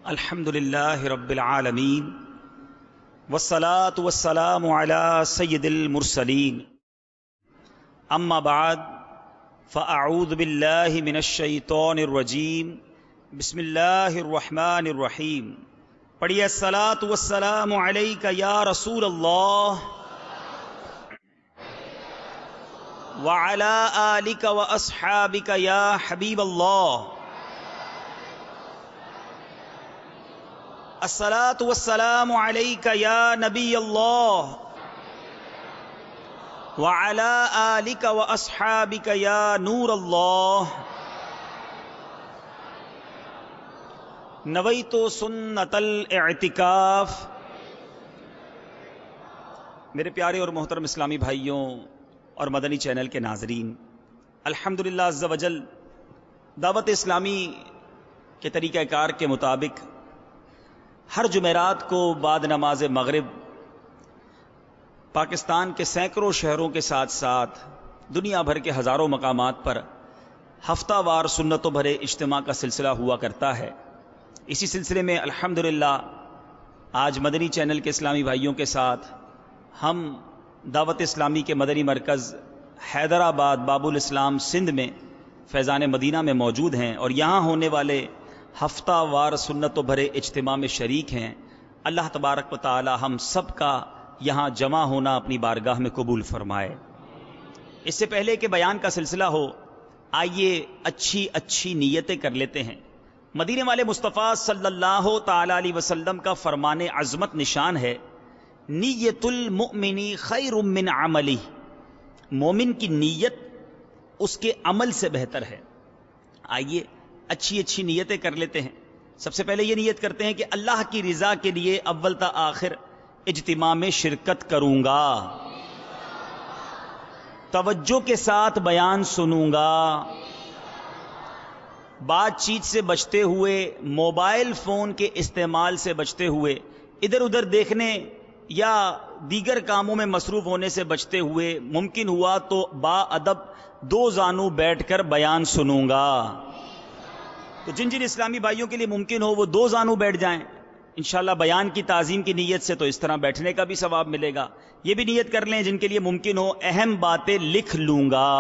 الحمد للہ رب العالمین والصلاة والسلام علی سید المرسلین اما بعد فاعوذ باللہ من الشیطان الرجیم بسم اللہ الرحمن الرحیم. پڑھیے الصلاة والسلام علیک یا رسول اللہ وعلی آلک واصحابک یا حبیب اللہ. الصلاة والسلام علیک یا نبی اللہ وعلی آلک واصحابک یا نور اللہ. نویت سنت الاعتکاف. میرے پیارے اور محترم اسلامی بھائیوں اور مدنی چینل کے ناظرین، الحمدللہ عز وجل دعوت اسلامی کے طریقہ کار کے مطابق ہر جمعرات کو بعد نماز مغرب پاکستان کے سینکڑوں شہروں کے ساتھ ساتھ دنیا بھر کے ہزاروں مقامات پر ہفتہ وار سنتوں بھرے اجتماع کا سلسلہ ہوا کرتا ہے. اسی سلسلے میں الحمدللہ آج مدنی چینل کے اسلامی بھائیوں کے ساتھ ہم دعوت اسلامی کے مدنی مرکز حیدرآباد باب الاسلام سندھ میں فیضان مدینہ میں موجود ہیں اور یہاں ہونے والے ہفتہ وار سنتوں بھرے اجتماع میں شریک ہیں. اللہ تبارک و تعالی ہم سب کا یہاں جمع ہونا اپنی بارگاہ میں قبول فرمائے. اس سے پہلے کہ بیان کا سلسلہ ہو، آئیے اچھی نیتیں کر لیتے ہیں. مدینے والے مصطفیٰ صلی اللہ تعالی علیہ وسلم کا فرمان عظمت نشان ہے، نیت المؤمن خیر من عملی. مومن کی نیت اس کے عمل سے بہتر ہے. آئیے اچھی نیتیں کر لیتے ہیں. سب سے پہلے یہ نیت کرتے ہیں کہ اللہ کی رضا کے لیے اول تا آخر اجتماع میں شرکت کروں گا، توجہ کے ساتھ بیان سنوں گا، بات چیت سے بچتے ہوئے، موبائل فون کے استعمال سے بچتے ہوئے، ادھر ادھر دیکھنے یا دیگر کاموں میں مصروف ہونے سے بچتے ہوئے، ممکن ہوا تو با ادب دو زانو بیٹھ کر بیان سنوں گا. تو جن اسلامی بھائیوں کے لیے ممکن ہو وہ دو زانو بیٹھ جائیں انشاءاللہ بیان کی تعظیم کی نیت سے، تو اس طرح بیٹھنے کا بھی ثواب ملے گا. یہ بھی نیت کر لیں جن کے لیے ممکن ہو اہم باتیں لکھ لوں گا.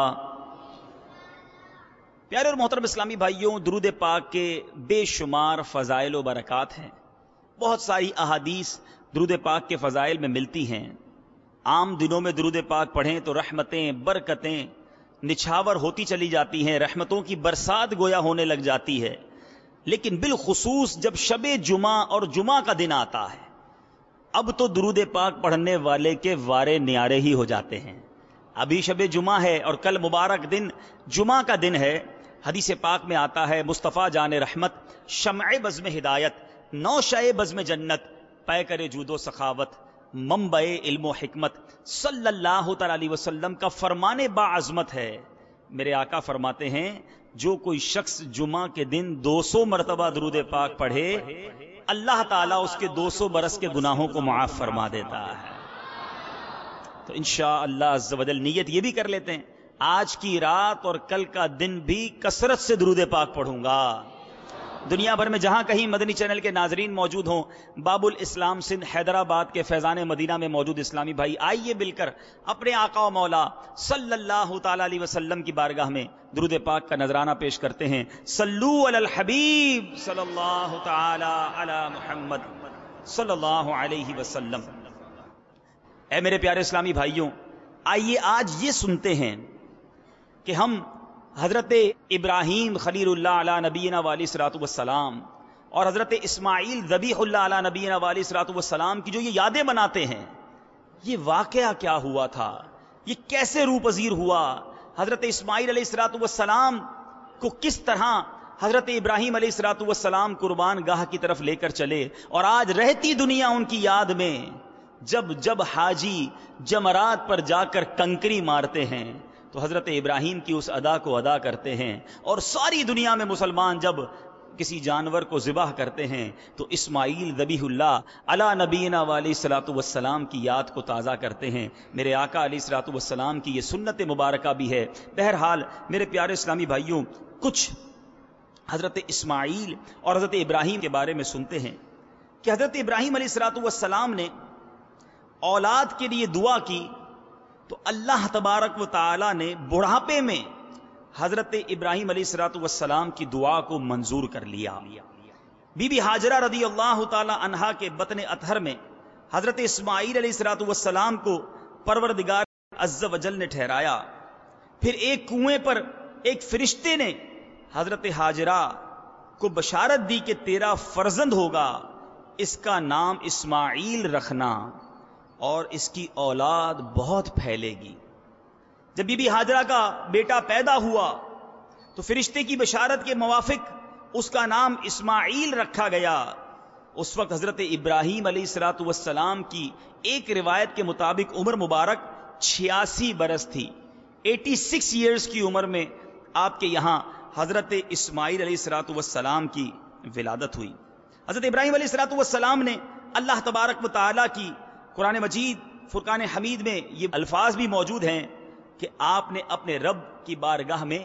پیارے اور محترم اسلامی بھائیوں، درود پاک کے بے شمار فضائل و برکات ہیں. بہت ساری احادیث درود پاک کے فضائل میں ملتی ہیں. عام دنوں میں درود پاک پڑھیں تو رحمتیں برکتیں نچھاور ہوتی چلی جاتی ہیں، رحمتوں کی برسات گویا ہونے لگ جاتی ہے. لیکن بالخصوص جب شب جمعہ اور جمعہ کا دن آتا ہے، اب تو درود پاک پڑھنے والے کے وارے نیارے ہی ہو جاتے ہیں. ابھی شب جمعہ ہے اور کل مبارک دن جمعہ کا دن ہے. حدیث پاک میں آتا ہے، مصطفیٰ جان رحمت، شمع بزم ہدایت، نوشہ بزم جنت، پے کرے جود و سخاوت، منبع علم و حکمت، صلی اللہ تعالی علیہ وسلم کا فرمان باعظمت ہے. میرے آقا فرماتے ہیں، جو کوئی شخص جمعہ کے دن 200 مرتبہ درود پاک پڑھے، اللہ تعالیٰ اس کے 200 برس کے گناہوں کو معاف فرما دیتا ہے. تو انشاءاللہ عز و جل نیت یہ بھی کر لیتے ہیں، آج کی رات اور کل کا دن بھی کثرت سے درود پاک پڑھوں گا. دنیا بھر میں جہاں کہیں مدنی چینل کے ناظرین موجود ہوں، باب الاسلام سندھ حیدرآباد کے فیضان مدینہ میں موجود اسلامی بھائی، آئیے مل کر اپنے آقا و مولا صلی اللہ تعالی علیہ وسلم کی بارگاہ میں درود پاک کا نذرانہ پیش کرتے ہیں. صلو علی الحبیب صلی اللہ تعالی علی محمد صلی اللہ علیہ وسلم. اے میرے پیارے اسلامی بھائیوں، آئیے آج یہ سنتے ہیں کہ ہم حضرت ابراہیم خلیل اللہ علی نبینا والی صراط والسلام اور حضرت اسماعیل ذبیح اللہ علی نبینا والی صراط والسلام کی جو یہ یادیں مناتے ہیں، یہ واقعہ کیا ہوا تھا، یہ کیسے روح پذیر ہوا، حضرت اسماعیل علیہ الصلوۃ والسلام کو کس طرح حضرت ابراہیم علیہ الصلوۃ والسلام قربان گاہ کی طرف لے کر چلے، اور آج رہتی دنیا ان کی یاد میں جب حاجی جمرات پر جا کر کنکری مارتے ہیں تو حضرت ابراہیم کی اس ادا کو ادا کرتے ہیں، اور ساری دنیا میں مسلمان جب کسی جانور کو ذبح کرتے ہیں تو اسماعیل ذبیح اللہ علی نبینا علیہ الصلوۃ والسلام کی یاد کو تازہ کرتے ہیں. میرے آقا علیہ الصلوۃ والسلام کی یہ سنت مبارکہ بھی ہے. بہرحال میرے پیارے اسلامی بھائیوں، کچھ حضرت اسماعیل اور حضرت ابراہیم کے بارے میں سنتے ہیں کہ حضرت ابراہیم علیہ الصلوۃ والسلام نے اولاد کے لیے دعا کی تو اللہ تبارک و تعالی نے بڑھاپے میں حضرت ابراہیم علیہ الصلوۃ والسلام کی دعا کو منظور کر لیا. بی بی ہاجرہ رضی اللہ تعالی عنہا کے بطن اطہر میں حضرت اسماعیل علیہ الصلوۃ والسلام کو پروردگار عز و جل نے ٹھہرایا. پھر ایک کنویں پر ایک فرشتے نے حضرت ہاجرہ کو بشارت دی کہ تیرا فرزند ہوگا، اس کا نام اسماعیل رکھنا اور اس کی اولاد بہت پھیلے گی. جب بی بی ہاجرہ کا بیٹا پیدا ہوا تو فرشتے کی بشارت کے موافق اس کا نام اسماعیل رکھا گیا. اس وقت حضرت ابراہیم علیہ الصلوۃ والسلام کی ایک روایت کے مطابق عمر مبارک 86 برس تھی. 86 ایئرز کی عمر میں آپ کے یہاں حضرت اسماعیل علیہ الصلوۃ والسلام کی ولادت ہوئی. حضرت ابراہیم علیہ الصلوۃ والسلام نے اللہ تبارک و تعالیٰ کی قرآن مجید فرقان حمید میں یہ الفاظ بھی موجود ہیں کہ آپ نے اپنے رب کی بارگاہ میں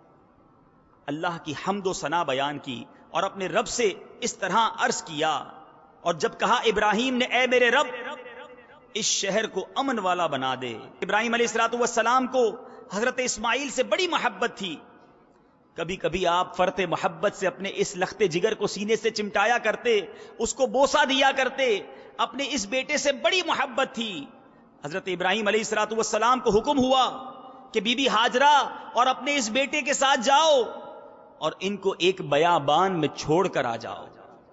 اللہ کی حمد و ثنا بیان کی اور اپنے رب سے اس طرح عرض کیا. اور جب کہا ابراہیم نے اے میرے رب اس شہر کو امن والا بنا دے. ابراہیم علیہ الصلوۃ والسلام کو حضرت اسماعیل سے بڑی محبت تھی. کبھی کبھی آپ فرط محبت سے اپنے اس لخت جگر کو سینے سے چمٹایا کرتے، اس کو بوسہ دیا کرتے. اپنے اس بیٹے سے بڑی محبت تھی. حضرت ابراہیم علیہ الصلوۃ والسلام کو حکم ہوا کہ بی بی ہاجرہ اور اپنے اس بیٹے کے ساتھ جاؤ اور ان کو ایک بیابان میں چھوڑ کر آ جاؤ.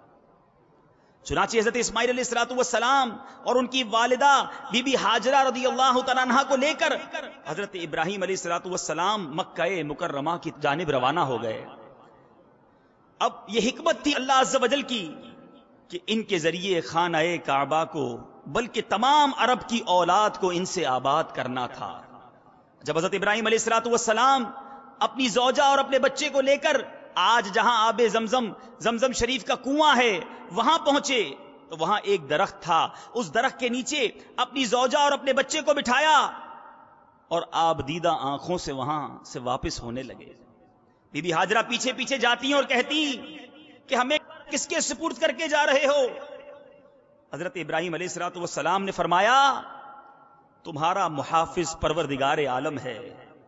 چنانچہ حضرت اسماعیل علیہ الصلوۃ والسلام اور ان کی والدہ بی بی ہاجرہ رضی اللہ تعالیٰ عنہا کو لے کر حضرت ابراہیم علیہ الصلوۃ والسلام مکہ مکرمہ کی جانب روانہ ہو گئے. اب یہ حکمت تھی اللہ عز و جل کی کہ ان کے ذریعے خانہ کعبہ کو بلکہ تمام عرب کی اولاد کو ان سے آباد کرنا تھا. جب حضرت ابراہیم علیہ الصلوۃ والسلام اپنی زوجہ اور اپنے بچے کو لے کر آج جہاں آب زمزم شریف کا کنواں ہے وہاں پہنچے تو وہاں ایک درخت تھا. اس درخت کے نیچے اپنی زوجہ اور اپنے بچے کو بٹھایا اور آپ دیدہ آنکھوں سے وہاں سے واپس ہونے لگے. بی بی ہاجرہ پیچھے پیچھے جاتی ہیں اور کہتی کہ ہمیں کس کے سپرد کر کے جا رہے ہو؟ حضرت ابراہیم علیہ الصلوۃ والسلام نے فرمایا تمہارا محافظ پروردگار عالم ہے.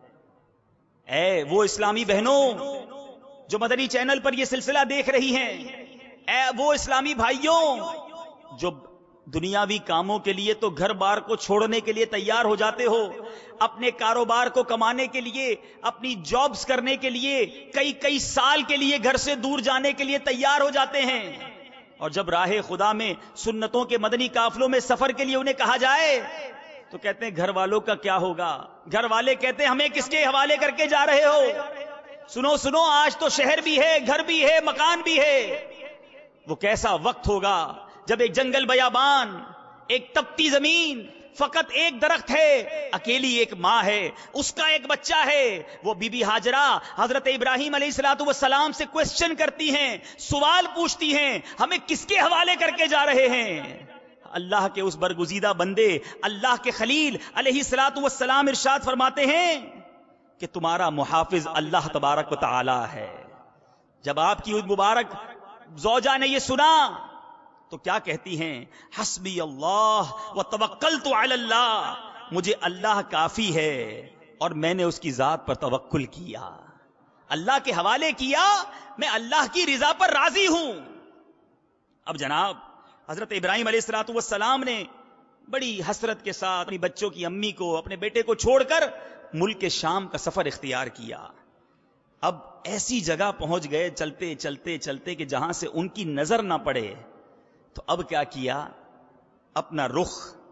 اے وہ اسلامی بہنوں جو مدنی چینل پر یہ سلسلہ دیکھ رہی ہیں، اے وہ اسلامی بھائیوں جو دنیاوی کاموں کے لیے تو گھر بار کو چھوڑنے کے لیے تیار ہو جاتے ہو، اپنے کاروبار کو کمانے کے لیے، اپنی جابز کرنے کے لیے کئی سال کے لیے گھر سے دور جانے کے لیے تیار ہو جاتے ہیں، اور جب راہ خدا میں سنتوں کے مدنی قافلوں میں سفر کے لیے انہیں کہا جائے تو کہتے ہیں گھر والوں کا کیا ہوگا؟ گھر والے کہتے ہیں ہمیں کس کے حوالے کر کے جا رہے ہو؟ سنو آج تو شہر بھی ہے، گھر بھی ہے، مکان بھی ہے. وہ کیسا وقت ہوگا جب ایک جنگل بیابان، ایک تپتی زمین، فقط ایک درخت ہے، اکیلی ایک ماں ہے، اس کا ایک بچہ ہے. وہ بی بی ہاجرہ حضرت ابراہیم علیہ الصلوۃ والسلام سے کوسچن کرتی ہیں، سوال پوچھتی ہیں ہمیں کس کے حوالے کر کے جا رہے ہیں؟ اللہ کے اس برگزیدہ بندے اللہ کے خلیل علیہ الصلوۃ والسلام ارشاد فرماتے ہیں کہ تمہارا محافظ اللہ تبارک و تعالی ہے. جب آپ کی مبارک زوجہ نے یہ سنا تو کیا کہتی ہیں؟ حسبی اللہ وتوکلت علی اللہ، مجھے اللہ کافی ہے اور میں نے اس کی ذات پر توکل کیا، اللہ کے حوالے کیا، میں اللہ کی رضا پر راضی ہوں. اب جناب حضرت ابراہیم علیہ الصلوۃ والسلام نے بڑی حسرت کے ساتھ اپنی بچوں کی امی کو، اپنے بیٹے کو چھوڑ کر ملک شام کا سفر اختیار کیا. اب ایسی جگہ پہنچ گئے چلتے چلتے چلتے کہ جہاں سے ان کی نظر نہ پڑے. تو اب کیا کیا؟ اپنا رخ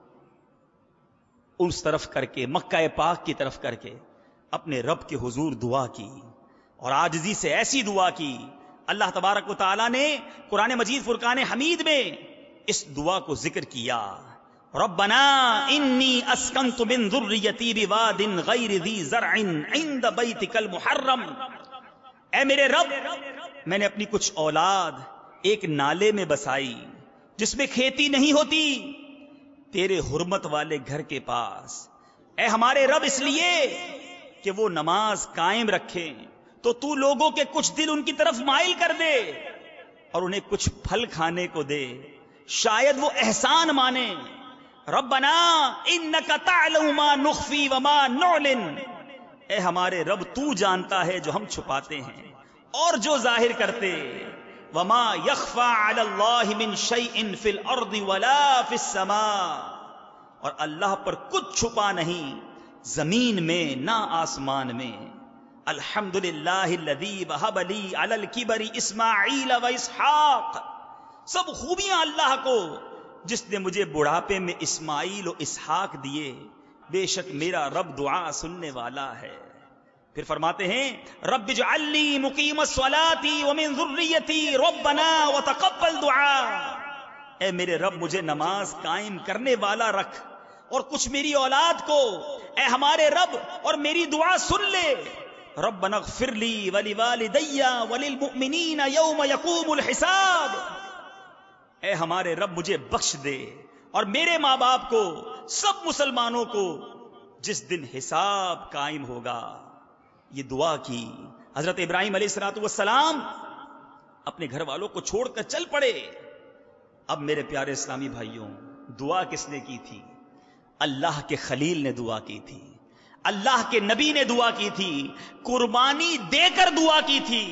اس طرف کر کے، مکہ پاک کی طرف کر کے اپنے رب کے حضور دعا کی اور عاجزی سے ایسی دعا کی. اللہ تبارک و تعالی نے قرآن مجید فرقان حمید میں اس دعا کو ذکر کیا. ربنا انی اسکنت من ذریتی بواد غیر ذی زرع عند بیتک المحرم، اے میرے رب میں نے اپنی کچھ اولاد ایک نالے میں بسائی جس میں کھیتی نہیں ہوتی تیرے حرمت والے گھر کے پاس. اے ہمارے رب اس لیے کہ وہ نماز قائم رکھیں، تو لوگوں کے کچھ دل ان کی طرف مائل کر دے اور انہیں کچھ پھل کھانے کو دے، شاید وہ احسان مانے. ربنا انک تعلم ما نخفی وما نعلن، اے ہمارے رب تو جانتا ہے جو ہم چھپاتے ہیں اور جو ظاہر کرتے. وما یخفی علی اللہ من شیء فی الارض ولا فی السماء، اور اللہ پر کچھ چھپا نہیں زمین میں نہ آسمان میں. الحمدللہ الذی وہب لی علی الکبر اسماعیل و اسحاق، سب خوبیاں اللہ کو جس نے مجھے بڑھاپے میں اسماعیل و اسحاق دیے، بے شک میرا رب دعا سننے والا ہے. پھر فرماتے ہیں رب اجعلنی مقیم الصلاۃ ومن ذریتی ربنا وتقبل دعاء، اے میرے رب مجھے نماز قائم کرنے والا رکھ اور کچھ میری اولاد کو، اے ہمارے رب، اور میری دعا سن لے. ربنا اغفر لی ولوالدی وللمؤمنین یوم یقوم الحساب، اے ہمارے رب مجھے بخش دے اور میرے ماں باپ کو، سب مسلمانوں کو جس دن حساب قائم ہوگا. یہ دعا کی. حضرت ابراہیم علیہ الصلوۃ والسلام اپنے گھر والوں کو چھوڑ کر چل پڑے. اب میرے پیارے اسلامی بھائیوں، دعا کس نے کی تھی؟ اللہ کے خلیل نے دعا کی تھی، اللہ کے نبی نے دعا کی تھی، قربانی دے کر دعا کی تھی.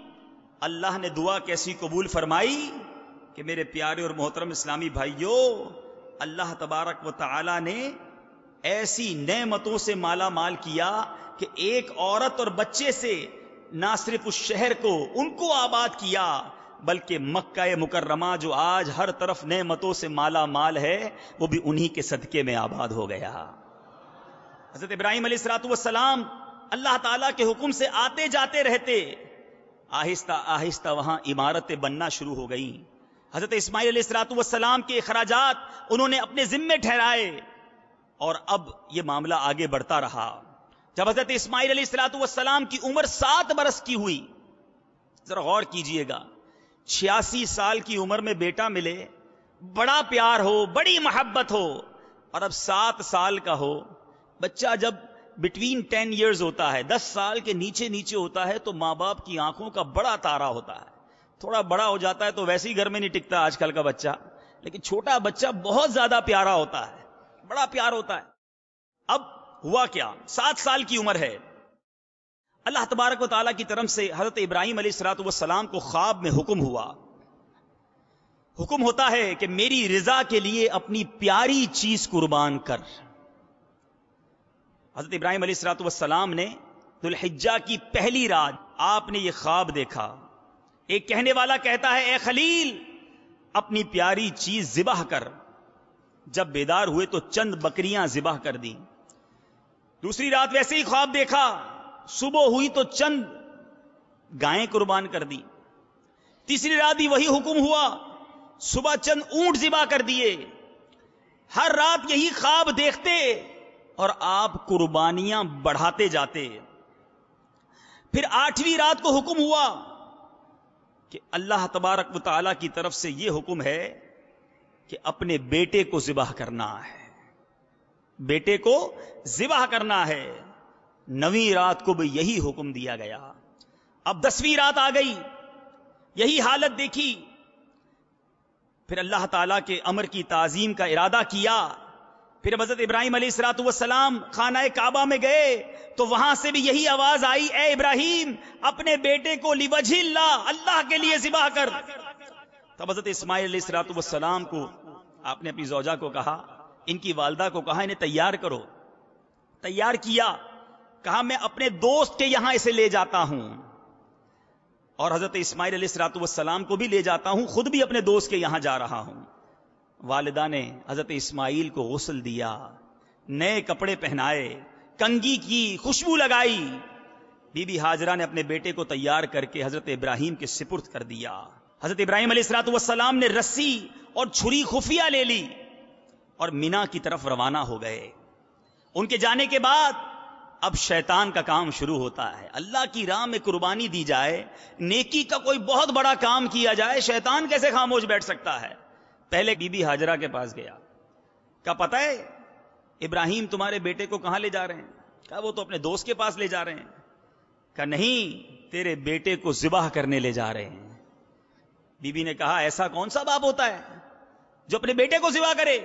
اللہ نے دعا کیسی قبول فرمائی کہ میرے پیارے اور محترم اسلامی بھائیوں، اللہ تبارک و تعالی نے ایسی نعمتوں سے مالا مال کیا کہ ایک عورت اور بچے سے نہ صرف اس شہر کو، ان کو آباد کیا، بلکہ مکہ مکرمہ جو آج ہر طرف نعمتوں سے مالا مال ہے، وہ بھی انہی کے صدقے میں آباد ہو گیا. حضرت ابراہیم علیہ الصلوۃ والسلام اللہ تعالیٰ کے حکم سے آتے جاتے رہتے، آہستہ آہستہ وہاں عمارتیں بننا شروع ہو گئیں. حضرت اسماعیل علیہ الصلوۃ والسلام کے اخراجات انہوں نے اپنے ذمے ٹھہرائے، اور اب یہ معاملہ آگے بڑھتا رہا. جب حضرت اسماعیل علیہ الصلوۃ والسلام کی عمر 7 برس کی ہوئی، ذرا غور کیجئے گا، 86 سال کی عمر میں بیٹا ملے، بڑا پیار ہو، بڑی محبت ہو، اور اب 7 سال کا ہو. بچہ جب بٹوین 10 ایئرز ہوتا ہے، 10 سال کے نیچے نیچے ہوتا ہے، تو ماں باپ کی آنکھوں کا بڑا تارا ہوتا ہے. تھوڑا بڑا ہو جاتا ہے تو ویسے ہی گھر میں نہیں ٹکتا آج کل کا بچہ، لیکن چھوٹا بچہ بہت زیادہ پیارا ہوتا ہے، بڑا پیار ہوتا ہے. اب ہوا کیا، 7 سال کی عمر ہے. اللہ تبارک و تعالیٰ کی طرف سے حضرت ابراہیم علیہ الصلوۃ والسلام کو خواب میں حکم ہوا. حکم ہوتا ہے کہ میری رضا کے لیے اپنی پیاری چیز قربان کر. حضرت ابراہیم علیہ الصلوۃ والسلام نے ذو الحجہ کی پہلی رات آپ نے یہ خواب دیکھا. ایک کہنے والا کہتا ہے اے خلیل اپنی پیاری چیز ذبح کر. جب بیدار ہوئے تو چند بکریاں ذبح کر دیں. دوسری رات ویسے ہی خواب دیکھا، صبح ہوئی تو چند گائیں قربان کر دی. تیسری رات بھی وہی حکم ہوا، صبح چند اونٹ ذبح کر دیے. ہر رات یہی خواب دیکھتے اور آپ قربانیاں بڑھاتے جاتے. پھر 8ویں رات کو حکم ہوا کہ اللہ تبارک و تعالیٰ کی طرف سے یہ حکم ہے کہ اپنے بیٹے کو ذبح کرنا ہے، بیٹے کو ذبح کرنا ہے. 9ویں رات کو بھی یہی حکم دیا گیا. اب 10ویں رات آ گئی، یہی حالت دیکھی. پھر اللہ تعالیٰ کے امر کی تعظیم کا ارادہ کیا. پھر حضرت ابراہیم علیہ الصلوۃ والسلام خانہ کعبہ میں گئے تو وہاں سے بھی یہی آواز آئی اے ابراہیم اپنے بیٹے کو لوجہ اللہ، اللہ کے لیے ذبح کر. تب حضرت اسماعیل علیہ الصلوۃ والسلام کو آپ نے اپنی زوجہ کو کہا، ان کی والدہ کو کہا انہیں تیار کرو. تیار کیا، کہا میں اپنے دوست کے یہاں اسے لے جاتا ہوں، اور حضرت اسماعیل علیہ الصلوۃ والسلام کو بھی لے جاتا ہوں، خود بھی اپنے دوست کے یہاں جا رہا ہوں. والدہ نے حضرت اسماعیل کو غسل دیا، نئے کپڑے پہنائے، کنگھی کی، خوشبو لگائی. بی بی ہاجرہ نے اپنے بیٹے کو تیار کر کے حضرت ابراہیم کے سپرد کر دیا. حضرت ابراہیم علیہ الصلوۃ والسلام نے رسی اور چھری خفیہ لے لی اور مینا کی طرف روانہ ہو گئے. ان کے جانے کے بعد اب شیطان کا کام شروع ہوتا ہے. اللہ کی راہ میں قربانی دی جائے، نیکی کا کوئی بہت بڑا کام کیا جائے، شیطان کیسے خاموش بیٹھ سکتا ہے. پہلے بی بی ہاجرہ کے پاس گیا، کہا پتہ ہے ابراہیم تمہارے بیٹے کو کہاں لے جا رہے ہیں؟ کہا وہ تو اپنے دوست کے پاس لے جا رہے ہیں. کہا نہیں، تیرے بیٹے کو ذبح کرنے لے جا رہے ہیں. بی بی نے کہا ایسا کون سا باپ ہوتا ہے جو اپنے بیٹے کو ذبح کرے؟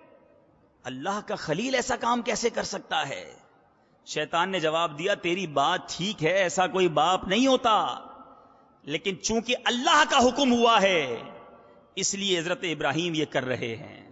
اللہ کا خلیل ایسا کام کیسے کر سکتا ہے؟ شیطان نے جواب دیا تیری بات ٹھیک ہے، ایسا کوئی باپ نہیں ہوتا، لیکن چونکہ اللہ کا حکم ہوا ہے اس لیے حضرت ابراہیم یہ کر رہے ہیں.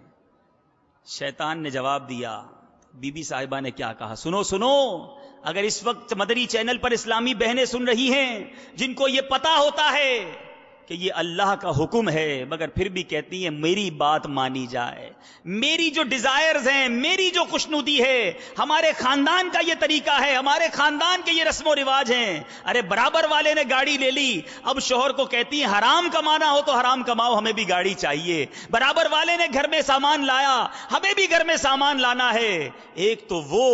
شیطان نے جواب دیا. بی بی صاحبہ نے کیا کہا؟ سنو سنو، اگر اس وقت مدری چینل پر اسلامی بہنیں سن رہی ہیں جن کو یہ پتا ہوتا ہے کہ یہ اللہ کا حکم ہے مگر پھر بھی کہتی ہیں میری بات مانی جائے، میری جو ڈیزائرز ہیں، میری جو خوشنودی ہے، ہمارے خاندان کا یہ طریقہ ہے، ہمارے خاندان کے یہ رسم و رواج ہیں. ارے برابر والے نے گاڑی لے لی، اب شوہر کو کہتی ہیں حرام کمانا ہو تو حرام کماؤ، ہمیں بھی گاڑی چاہیے. برابر والے نے گھر میں سامان لایا، ہمیں بھی گھر میں سامان لانا ہے. ایک تو وہ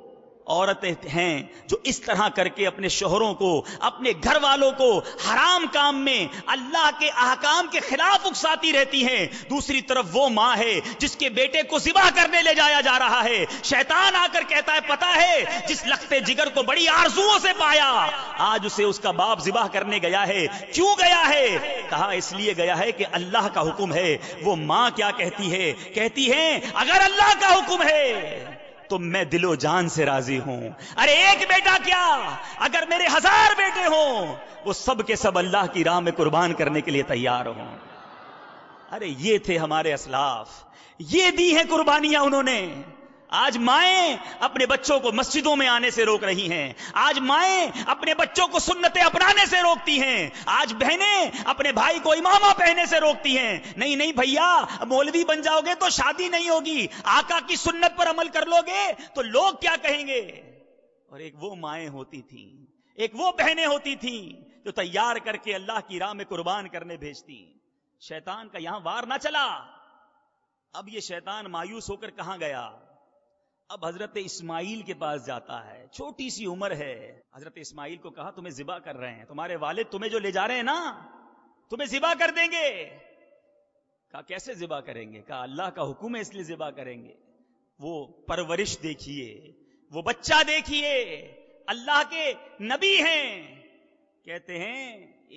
عورتیں ہیں جو اس طرح کر کے اپنے شوہروں کو، اپنے گھر والوں کو حرام کام میں اللہ کے احکام کے خلاف اکساتی رہتی ہیں. دوسری طرف وہ ماں ہے جس کے بیٹے کو ذبح کرنے لے جایا جا رہا ہے. شیطان آ کر کہتا ہے پتا ہے جس لخت جگر کو بڑی آرزوؤں سے پایا آج اسے اس کا باپ ذبح کرنے گیا ہے. کیوں گیا ہے؟ کہا اس لیے گیا ہے کہ اللہ کا حکم ہے. وہ ماں کیا کہتی ہے؟ کہتی ہے اگر اللہ کا حکم ہے تو میں دل و جان سے راضی ہوں. ارے ایک بیٹا کیا، اگر میرے 1000 بیٹے ہوں وہ سب کے سب اللہ کی راہ میں قربان کرنے کے لیے تیار ہوں. ارے یہ تھے ہمارے اسلاف، یہ دی ہیں قربانیاں انہوں نے. آج مائیں اپنے بچوں کو مسجدوں میں آنے سے روک رہی ہیں، آج مائیں اپنے بچوں کو سنتیں اپنانے سے روکتی ہیں، آج بہنیں اپنے بھائی کو امامہ پہننے سے روکتی ہیں. نہیں نہیں بھیا، مولوی بن جاؤ گے تو شادی نہیں ہوگی، آقا کی سنت پر عمل کر لو گے تو لوگ کیا کہیں گے. اور ایک وہ مائیں ہوتی تھیں، ایک وہ بہنیں ہوتی تھیں جو تیار کر کے اللہ کی راہ میں قربان کرنے بھیجتی. شیطان کا یہاں وار نہ چلا. اب یہ شیطان مایوس ہو کر کہاں گیا؟ اب حضرت اسماعیل کے پاس جاتا ہے. چھوٹی سی عمر ہے. حضرت اسماعیل کو کہا تمہیں ذبح کر رہے ہیں، تمہارے والد تمہیں جو لے جا رہے ہیں نا تمہیں ذبح کر دیں گے. کہا کیسے ذبح کریں گے؟ کہا اللہ کا حکم ہے اس لیے ذبح کریں گے. وہ پرورش دیکھیے، وہ بچہ دیکھیے، اللہ کے نبی ہیں. کہتے ہیں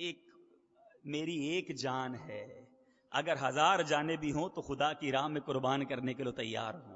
میری ایک جان ہے، اگر 1000 جانیں بھی ہوں تو خدا کی راہ میں قربان کرنے کے لیے تیار ہوں.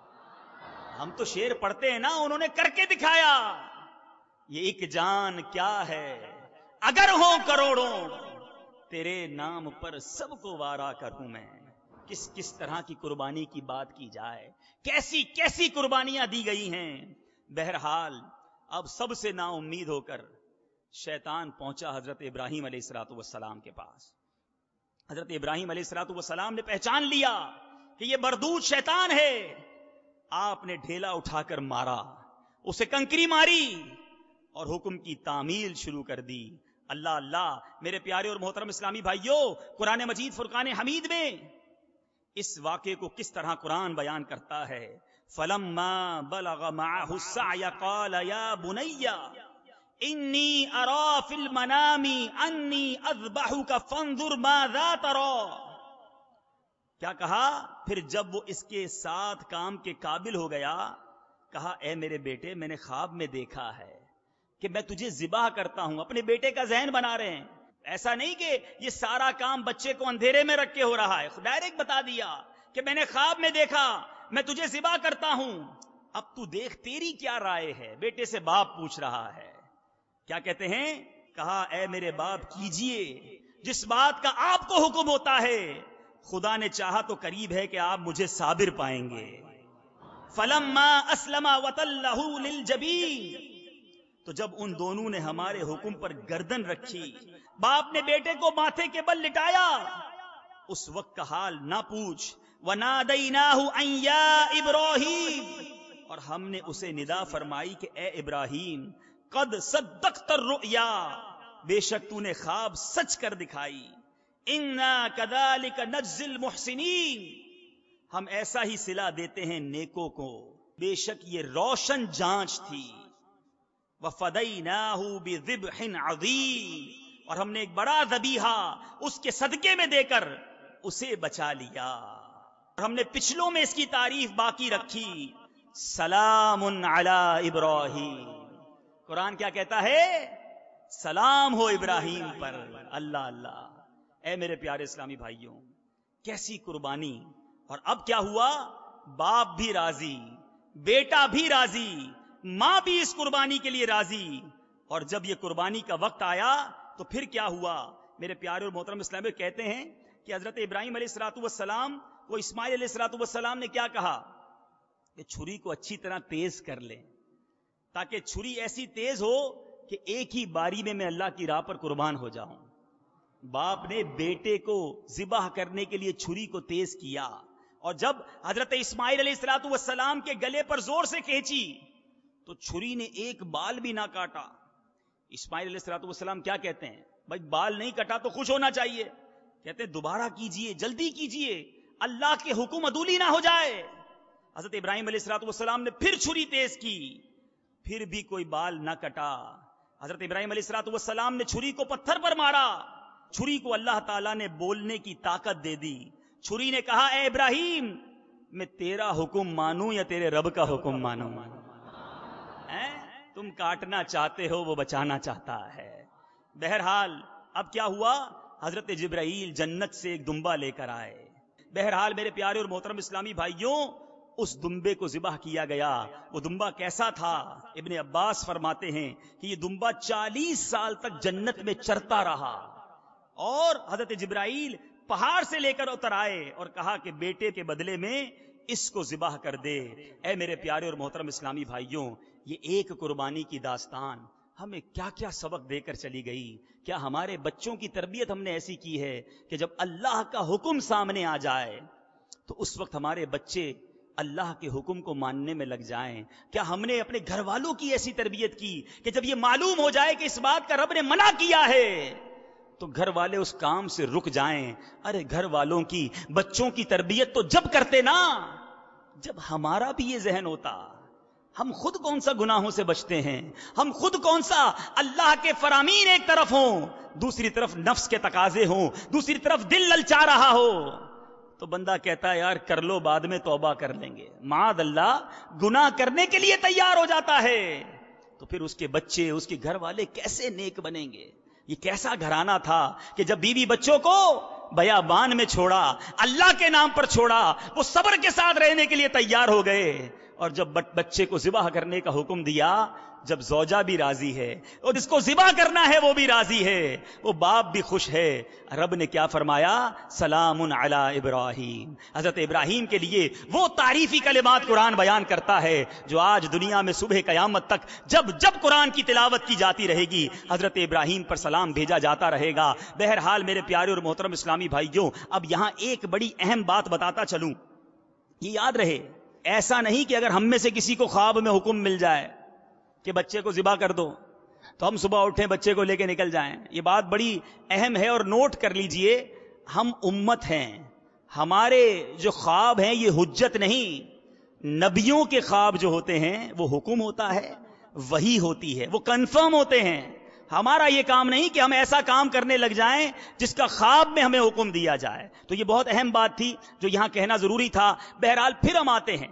ہم تو شعر پڑھتے ہیں نا، انہوں نے کر کے دکھایا. یہ ایک جان کیا ہے اگر ہوں کروڑوں، تیرے نام پر سب کو وارا کروں میں. کس طرح کی قربانی کی بات کی جائے، کیسی کیسی قربانیاں دی گئی ہیں. بہرحال اب سب سے نا امید ہو کر شیطان پہنچا حضرت ابراہیم علیہ الصلوۃ والسلام کے پاس. حضرت ابراہیم علیہ الصلوۃ والسلام نے پہچان لیا کہ یہ مردود شیطان ہے. آپ نے ڈھیلا اٹھا کر مارا، اسے کنکری ماری اور حکم کی تعمیل شروع کر دی. اللہ اللہ میرے پیارے اور محترم اسلامی بھائیوں، قرآن مجید فرقان حمید میں اس واقعے کو کس طرح قرآن بیان کرتا ہے. فَلَمَّا بَلَغَ مَعَهُ السَّعْيَ قَالَ يَا بُنَيَّ إِنِّي أَرَى فِي الْمَنَامِ أَنِّي أَذْبَحُكَ فَانظُرْ مَاذَا تَرَى. کیا کہا؟ پھر جب وہ اس کے ساتھ کام کے قابل ہو گیا، کہا اے میرے بیٹے میں نے خواب میں دیکھا ہے کہ میں تجھے ذبح کرتا ہوں. اپنے بیٹے کا ذہن بنا رہے ہیں. ایسا نہیں کہ یہ سارا کام بچے کو اندھیرے میں رکھ کے ہو رہا ہے، ڈائریکٹ بتا دیا کہ میں نے خواب میں دیکھا میں تجھے ذبح کرتا ہوں. اب تو دیکھ تیری کیا رائے ہے. بیٹے سے باپ پوچھ رہا ہے. کیا کہتے ہیں؟ کہا اے میرے باپ کیجئے جس بات کا آپ کو حکم ہوتا ہے، خدا نے چاہا تو قریب ہے کہ آپ مجھے صابر پائیں گے. فلما اسلم وتلہ للجبین، تو جب ان دونوں نے ہمارے حکم پر گردن رکھی، باپ نے بیٹے کو ماتھے کے بل لٹایا، اس وقت کا حال نہ پوچھ. وَنَادَيْنَاهُ أَن يَا إِبْرَاهِيمُ، اور ہم نے اسے ندا فرمائی کہ اے ابراہیم قد صدقت الرؤیا، بے شک تو نے خواب سچ کر دکھائی. اِنَّا كَذَلِكَ نَجْزِي الْمُحْسِنِينَ، ہم ایسا ہی صلہ دیتے ہیں نیکوں کو. بے شک یہ روشن جانچ تھی. وَفَدَيْنَاهُ بِذِبْحٍ عَظِيمٍ، اور ہم نے ایک بڑا ذبیحہ اس کے صدقے میں دے کر اسے بچا لیا. اور ہم نے پچھلوں میں اس کی تعریف باقی رکھی. سلام علی ابراہیم. قرآن کیا کہتا ہے؟ سلام ہو ابراہیم پر. اللہ اللہ. اے میرے پیارے اسلامی بھائیوں، کیسی قربانی. اور اب کیا ہوا؟ باپ بھی راضی، بیٹا بھی راضی، ماں بھی اس قربانی کے لیے راضی. اور جب یہ قربانی کا وقت آیا تو پھر کیا ہوا؟ میرے پیارے اور محترم اسلامی کہتے ہیں کہ حضرت ابراہیم علیہ الصلوۃ والسلام کو اسماعیل علیہ الصلوۃ والسلام نے کیا کہا کہ چھری کو اچھی طرح تیز کر لیں، تاکہ چھری ایسی تیز ہو کہ ایک ہی باری میں اللہ کی راہ پر قربان ہو جاؤں. باپ نے بیٹے کو ذبح کرنے کے لیے چھری کو تیز کیا، اور جب حضرت اسماعیل علیہ الصلوۃ والسلام کے گلے پر زور سے کھینچی تو چھری نے ایک بال بھی نہ کاٹا. اسماعیل علیہ الصلوۃ والسلام کیا کہتے ہیں؟ بھائی بال نہیں کٹا تو خوش ہونا چاہیے. کہتے ہیں دوبارہ کیجئے، جلدی کیجئے، اللہ کے حکم عدولی نہ ہو جائے. حضرت ابراہیم علیہ الصلوۃ والسلام نے پھر چھری تیز کی، پھر بھی کوئی بال نہ کٹا. حضرت ابراہیم علیہ الصلوۃ والسلام نے چھری کو پتھر پر مارا. چھری کو اللہ تعالیٰ نے بولنے کی طاقت دے دی. چھری نے کہا اے ابراہیم، میں تیرا حکم مانوں یا تیرے رب کا حکم مانوں؟ تم کاٹنا چاہتے ہو، وہ بچانا چاہتا ہے. بہرحال اب کیا ہوا؟ حضرت جبرائیل جنت سے ایک دمبا لے کر آئے. بہرحال میرے پیارے اور محترم اسلامی بھائیوں، اس دمبے کو ذبح کیا گیا. وہ دمبا کیسا تھا؟ ابن عباس فرماتے ہیں کہ یہ دمبا 40 سال تک جنت میں چرتا رہا، اور حضرت جبرائیل پہاڑ سے لے کر اتر آئے اور کہا کہ بیٹے کے بدلے میں اس کو ذبح کر دے. اے میرے پیارے اور محترم اسلامی بھائیوں، یہ ایک قربانی کی داستان ہمیں کیا کیا سبق دے کر چلی گئی. کیا ہمارے بچوں کی تربیت ہم نے ایسی کی ہے کہ جب اللہ کا حکم سامنے آ جائے تو اس وقت ہمارے بچے اللہ کے حکم کو ماننے میں لگ جائیں؟ کیا ہم نے اپنے گھر والوں کی ایسی تربیت کی کہ جب یہ معلوم ہو جائے کہ اس بات کا رب نے منع کیا ہے تو گھر والے اس کام سے رک جائیں؟ ارے گھر والوں کی، بچوں کی تربیت تو جب کرتے نا جب ہمارا بھی یہ ذہن ہوتا. ہم خود کون سا گناہوں سے بچتے ہیں، ہم خود کون سا اللہ کے فرامین ایک طرف ہوں، دوسری طرف نفس کے تقاضے ہوں، دوسری طرف دل للچا رہا ہو، تو بندہ کہتا ہے یار کر لو، بعد میں توبہ کر لیں گے. معاذ اللہ، گناہ کرنے کے لیے تیار ہو جاتا ہے. تو پھر اس کے بچے، اس کے گھر والے کیسے نیک بنیں گے؟ یہ کیسا گھرانہ تھا کہ جب بیوی بچوں کو بیابان میں چھوڑا، اللہ کے نام پر چھوڑا، وہ صبر کے ساتھ رہنے کے لیے تیار ہو گئے. اور جب بچے کو ذبح کرنے کا حکم دیا، جب زوجہ بھی راضی ہے اور جس کو ذبح کرنا ہے وہ بھی راضی ہے، وہ باپ بھی خوش ہے، رب نے کیا فرمایا؟ سلام علی ابراہیم. حضرت ابراہیم کے لیے وہ تعریفی کلمات قرآن بیان کرتا ہے جو آج دنیا میں صبح قیامت تک جب جب قرآن کی تلاوت کی جاتی رہے گی حضرت ابراہیم پر سلام بھیجا جاتا رہے گا. بہرحال میرے پیارے اور محترم اسلامی بھائیوں، اب یہاں ایک بڑی اہم بات بتاتا چلوں، یہ یاد رہے، ایسا نہیں کہ اگر ہم میں سے کسی کو خواب میں حکم مل جائے کہ بچے کو ذبح کر دو تو ہم صبح اٹھیں بچے کو لے کے نکل جائیں. یہ بات بڑی اہم ہے اور نوٹ کر لیجئے. ہم امت ہیں، ہمارے جو خواب ہیں یہ حجت نہیں. نبیوں کے خواب جو ہوتے ہیں وہ حکم ہوتا ہے، وحی ہوتی ہے، وہ کنفرم ہوتے ہیں. ہمارا یہ کام نہیں کہ ہم ایسا کام کرنے لگ جائیں جس کا خواب میں ہمیں حکم دیا جائے. تو یہ بہت اہم بات تھی جو یہاں کہنا ضروری تھا. بہرحال پھر ہم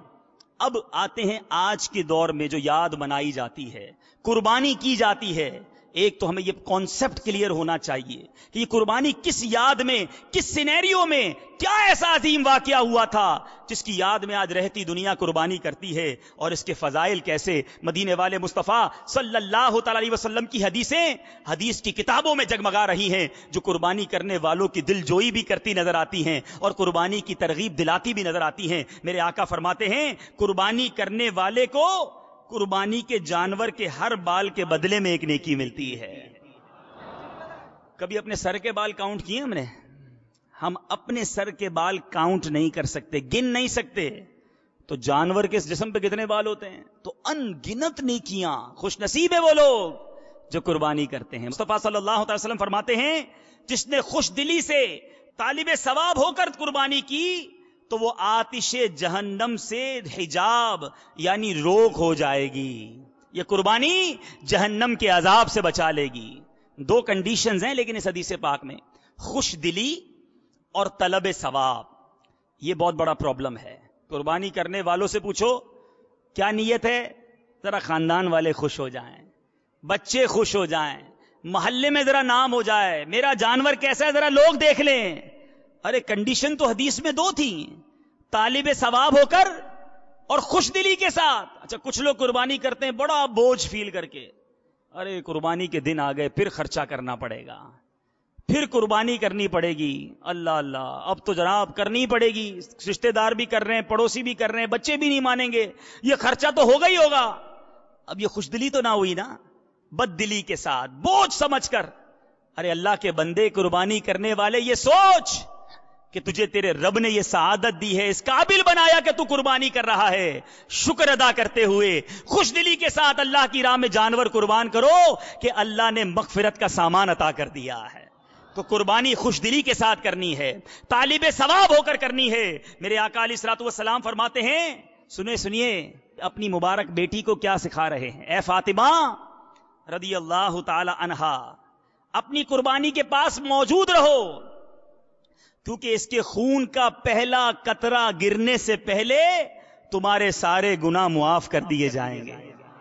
آتے ہیں آج کے دور میں جو یاد منائی جاتی ہے، قربانی کی جاتی ہے. ایک تو ہمیں یہ کانسیپٹ کلیئر ہونا چاہیے کہ یہ قربانی کس یاد میں، کس سینیریو میں، کیا ایسا عظیم واقعہ ہوا تھا جس کی یاد میں آج رہتی دنیا قربانی کرتی ہے، اور اس کے فضائل کیسے مدینے والے مصطفیٰ صلی اللہ تعالی علیہ وسلم کی حدیثیں حدیث کی کتابوں میں جگمگا رہی ہیں، جو قربانی کرنے والوں کی دل جوئی بھی کرتی نظر آتی ہیں اور قربانی کی ترغیب دلاتی بھی نظر آتی ہیں. میرے آقا فرماتے ہیں قربانی کرنے والے کو قربانی کے جانور کے ہر بال کے بدلے میں ایک نیکی ملتی ہے. کبھی اپنے سر کے بال کاؤنٹ کیے ہم اپنے سر کے بال کاؤنٹ نہیں کر سکتے، گن نہیں سکتے. تو جانور کے جسم پہ کتنے بال ہوتے ہیں؟ تو ان گنت نیکیاں. خوش نصیب ہے وہ لوگ جو قربانی کرتے ہیں. مصطفیٰ صلی اللہ علیہ وسلم فرماتے ہیں جس نے خوش دلی سے طالب ثواب ہو کر قربانی کی تو وہ آتش جہنم سے حجاب یعنی روک ہو جائے گی. یہ قربانی جہنم کے عذاب سے بچا لے گی. 2 کنڈیشنز ہیں لیکن اس حدیث پاک میں، خوش دلی اور طلب ثواب. یہ بہت بڑا پرابلم ہے. قربانی کرنے والوں سے پوچھو کیا نیت ہے؟ ذرا خاندان والے خوش ہو جائیں، بچے خوش ہو جائیں، محلے میں ذرا نام ہو جائے، میرا جانور کیسا ہے ذرا لوگ دیکھ لیں. ارے کنڈیشن تو حدیث میں 2 تھی، طالب ثواب ہو کر اور خوش دلی کے ساتھ. اچھا کچھ لوگ قربانی کرتے ہیں بڑا بوجھ فیل کر کے، ارے قربانی کے دن آ گئے پھر خرچہ کرنا پڑے گا، پھر قربانی کرنی پڑے گی. اللہ اللہ، اب تو جناب کرنی پڑے گی، رشتہ دار بھی کر رہے ہیں، پڑوسی بھی کر رہے ہیں، بچے بھی نہیں مانیں گے، یہ خرچہ تو ہوگا ہی ہوگا. اب یہ خوش دلی تو نہ ہوئی نا، بد دلی کے ساتھ بوجھ سمجھ کر. ارے اللہ کے بندے قربانی کرنے والے یہ سوچ کہ تجھے تیرے رب نے یہ سعادت دی ہے، اس قابل بنایا کہ تو قربانی کر رہا ہے. شکر ادا کرتے ہوئے خوش دلی کے ساتھ اللہ کی راہ میں جانور قربان کرو کہ اللہ نے مغفرت کا سامان عطا کر دیا ہے. تو قربانی خوش دلی کے ساتھ کرنی ہے، طالب ثواب ہو کر کرنی ہے. میرے آقا علیہ الصلوۃ والسلام فرماتے ہیں، سنیے اپنی مبارک بیٹی کو کیا سکھا رہے ہیں. اے فاطمہ رضی اللہ تعالی عنہا، اپنی قربانی کے پاس موجود رہو، کیونکہ اس کے خون کا پہلا قطرہ گرنے سے پہلے تمہارے سارے گناہ معاف کر دیے جائیں گے.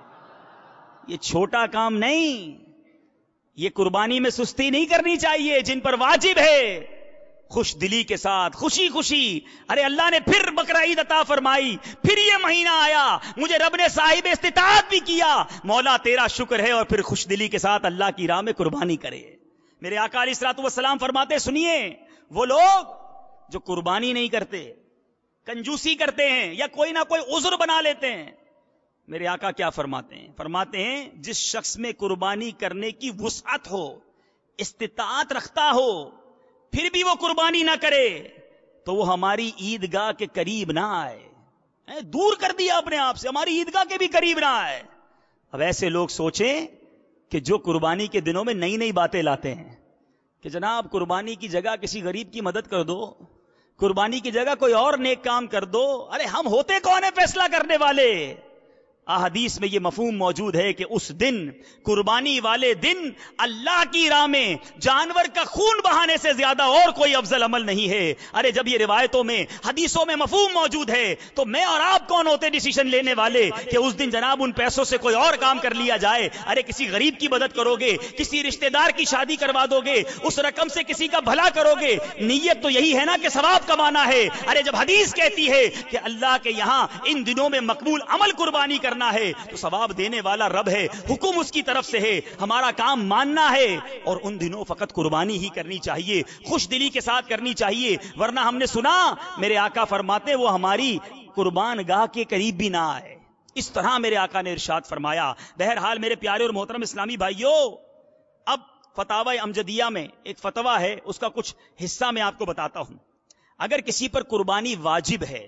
یہ چھوٹا کام نہیں، یہ قربانی میں سستی نہیں کرنی چاہیے. جن پر واجب ہے خوش دلی کے ساتھ خوشی خوشی. ارے اللہ نے پھر بقرہ عید عطا فرمائی، پھر یہ مہینہ آیا، مجھے رب نے صاحب استطاعت بھی کیا، مولا تیرا شکر ہے. اور پھر خوش دلی کے ساتھ اللہ کی راہ میں قربانی کرے. میرے آقا علیہ الصلوۃ والسلام فرماتے، سنیے وہ لوگ جو قربانی نہیں کرتے، کنجوسی کرتے ہیں یا کوئی نہ کوئی عذر بنا لیتے ہیں، میرے آقا کیا فرماتے ہیں؟ فرماتے ہیں جس شخص میں قربانی کرنے کی وسعت ہو، استطاعت رکھتا ہو، پھر بھی وہ قربانی نہ کرے تو وہ ہماری عیدگاہ کے قریب نہ آئے. دور کر دیا اپنے آپ سے، ہماری عیدگاہ کے بھی قریب نہ آئے. اب ایسے لوگ سوچیں کہ جو قربانی کے دنوں میں نئی نئی باتیں لاتے ہیں کہ جناب قربانی کی جگہ کسی غریب کی مدد کر دو، قربانی کی جگہ کوئی اور نیک کام کر دو. ارے ہم ہوتے کون ہیں فیصلہ کرنے والے؟ احادیث میں یہ مفہوم موجود ہے کہ اس دن، قربانی والے دن، اللہ کی راہ میں جانور کا خون بہانے سے زیادہ اور کوئی افضل عمل نہیں ہے. ارے جب یہ روایتوں میں حدیثوں میں مفہوم موجود ہے تو میں اور آپ کون ہوتے ڈیسیشن لینے والے کہ اس دن جناب ان پیسوں سے کوئی اور کام کر لیا جائے. ارے کسی غریب کی مدد کرو گے، کسی رشتہ دار کی شادی کروا دو گے، اس رقم سے کسی کا بھلا کرو گے، نیت تو یہی ہے نا کہ ثواب کمانا ہے. ارے جب حدیث کہتی ہے کہ اللہ کے یہاں ان دنوں میں مقبول عمل قربانی کرنا ہے تو ثواب دینے والا رب ہے، حکم اس کی طرف سے ہے، ہمارا کام ماننا ہے. اور ان دنوں فقط قربانی ہی کرنی چاہیے، خوش دلی کے ساتھ کرنی چاہیے. ورنہ ہم نے سنا میرے آقا فرماتے وہ ہماری قربان گاہ کے قریب بھی نہ آئے. اس طرح میرے آقا نے ارشاد فرمایا. بہرحال میرے پیارے اور محترم اسلامی بھائیوں، اب فتاوی امجدیہ میں ایک فتویٰ ہے، اس کا کچھ حصہ میں آپ کو بتاتا ہوں. اگر کسی پر قربانی واجب ہے